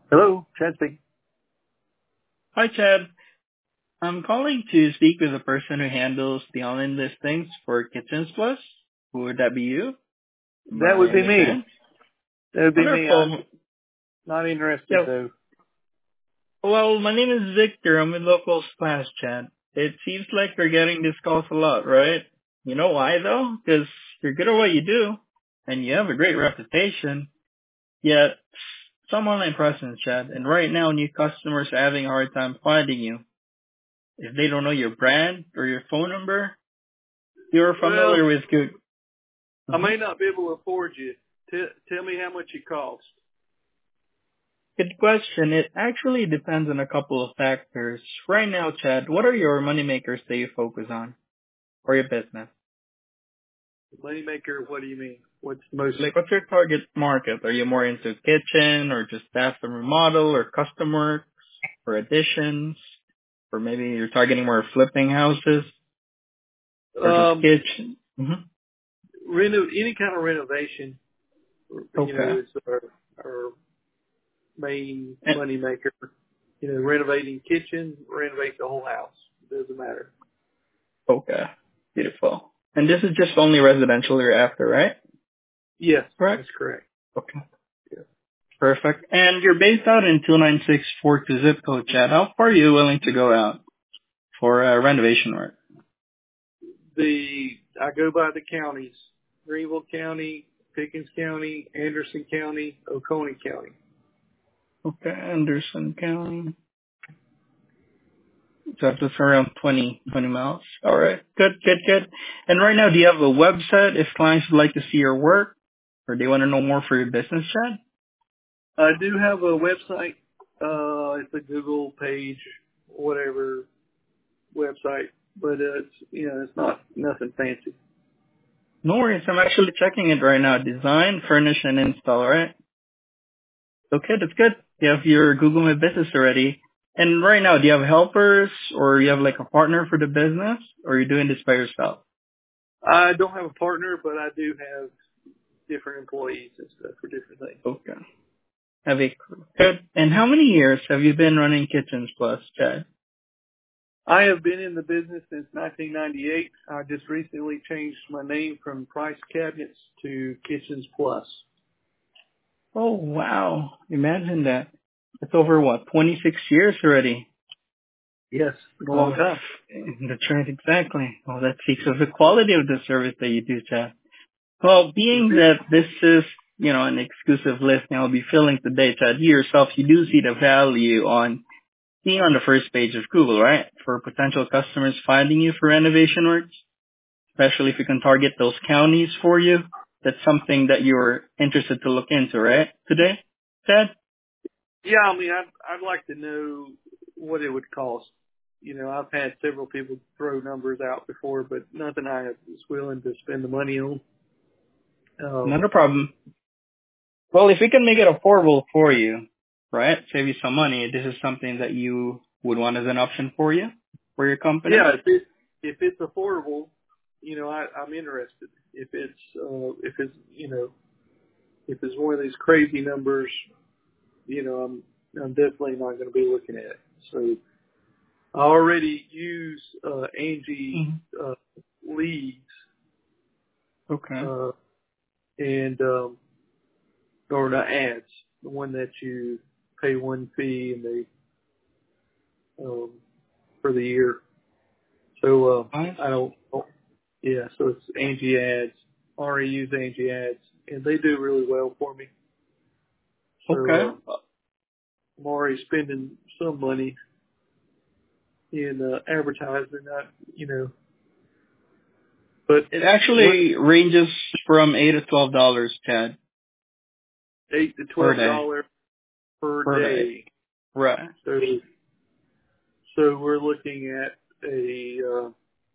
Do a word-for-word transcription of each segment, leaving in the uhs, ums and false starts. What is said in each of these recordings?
Hello, Chad speaking. Hi, Chad. I'm calling to speak with the person who handles the online listings for Kitchens Plus. Would that be you? That would My be me. understand? That would be me. I'm Wonderful. not interested Yeah. though. Well, my name is Victor. I'm with Local Splash, Chad. It seems like you're getting these calls a lot, right? You know why, though? Because you're good at what you do, and you have a great reputation. Yet, some online presence, Chad, and right now new customers are having a hard time finding you. If they don't know your brand or your phone number, you're Well, familiar with Google. I Mhm. may not be able to afford you. T- tell me how much it costs. Good question. It actually depends on a couple of factors. Right now, Chad, what are your money makers that you focus on for your business? Moneymaker, what do you mean? What's the most? Like, what's your target market? Are you more into kitchen or just bathroom remodel or custom work or additions? Or maybe you're targeting more flipping houses or just Um, kitchen? hmm reno- any kind of renovation, you Okay. know, is our, our main Eh, moneymaker. You know, renovating kitchen, renovate the whole house. It doesn't matter. Okay. Beautiful. And this is just only residential you're after, right? Yes, Correct? that's correct. Okay. Yeah. Perfect. And you're based out in two nine six four two zip code, Chad. How far are you willing to go out for uh, renovation work? The I go by the counties: Greenville County, Pickens County, Anderson County, Oconee County. Okay, Anderson County. So that's around twenty twenty miles. All right. Good, good, good. And right now, do you have a website if clients would like to see your work or they want to know more for your business, Chad? I do have a website. Uh, it's a Google page, whatever website, but uh, it's you know it's not nothing fancy. No worries. I'm actually checking it right now. Design, furnish, and install, all right? Okay, that's good. You have your Google My Business already. And right now, do you have helpers or you have like a partner for the business or are you doing this by yourself? I don't have a partner, but I do have different employees and stuff for different things. Okay. Have a good. And how many years have you been running Kitchens Plus, Chad? I have been in the business since nineteen ninety-eight. I just recently changed my name from Price Cabinets to Kitchens Plus. Oh, wow. Imagine that. It's over what, twenty-six years already? Yes, been a long Oh, time. that's right, exactly. Oh, that speaks of the quality of the service that you do, Chad. Well, being that this is, you know, an exclusive listing I'll be filling today, Chad, you yourself, you do see the value on being on the first page of Google, right? For potential customers finding you for renovation works, especially if you can target those counties for you. That's something that you're interested to look into, right? Today, Chad? Yeah, I mean, I'd, I'd like to know what it would cost. You know, I've had several people throw numbers out before, but nothing I was willing to spend the money on. Um, Not a problem. Well, if we can make it affordable for you, right? Save you some money, this is something that you would want as an option for you, for your company? yeah, if it if it's affordable, you know, I, I'm interested. If it's uh, if it's you know if it's one of these crazy numbers, you know, I'm I'm definitely not going to be looking at it. So I already use uh, Angie hmm uh, leads, Okay. uh, and um, or the ads, the one that you pay one fee and they um, for the year. So Nice. uh, I don't, oh, yeah. So it's Angie ads. I already use Angie ads, and they do really well for me. Okay. So uh, I'm already spending some money in uh, advertising. Not you know, but It what actually ranges from eight to twelve dollars, Chad, eight to per twelve day. dollars per Per day. day. Right. So so we're looking at a uh,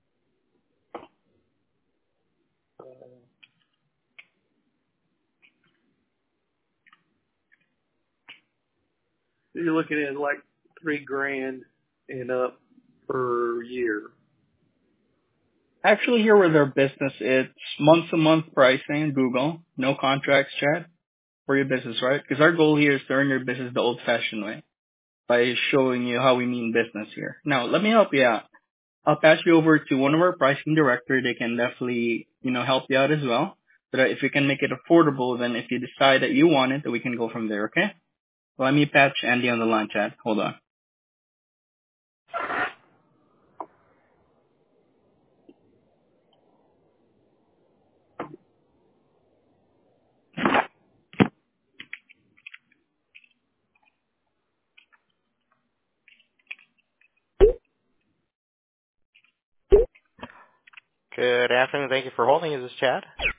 uh, you're looking at like three grand and up per year. Actually, here with our business, it's month-to-month pricing, Google, no contracts, Chad. for your business, right? Because our goal here is to earn your business the old-fashioned way by showing you how we mean business here. Now, let me help you out. I'll pass you over to one of our pricing director. They can definitely, you know, help you out as well. So that if we can make it affordable, then if you decide that you want it, then we can go from there, okay? Let me patch Andy on the line, Chad. Hold on. Good afternoon. Thank you for holding. Is this Chad?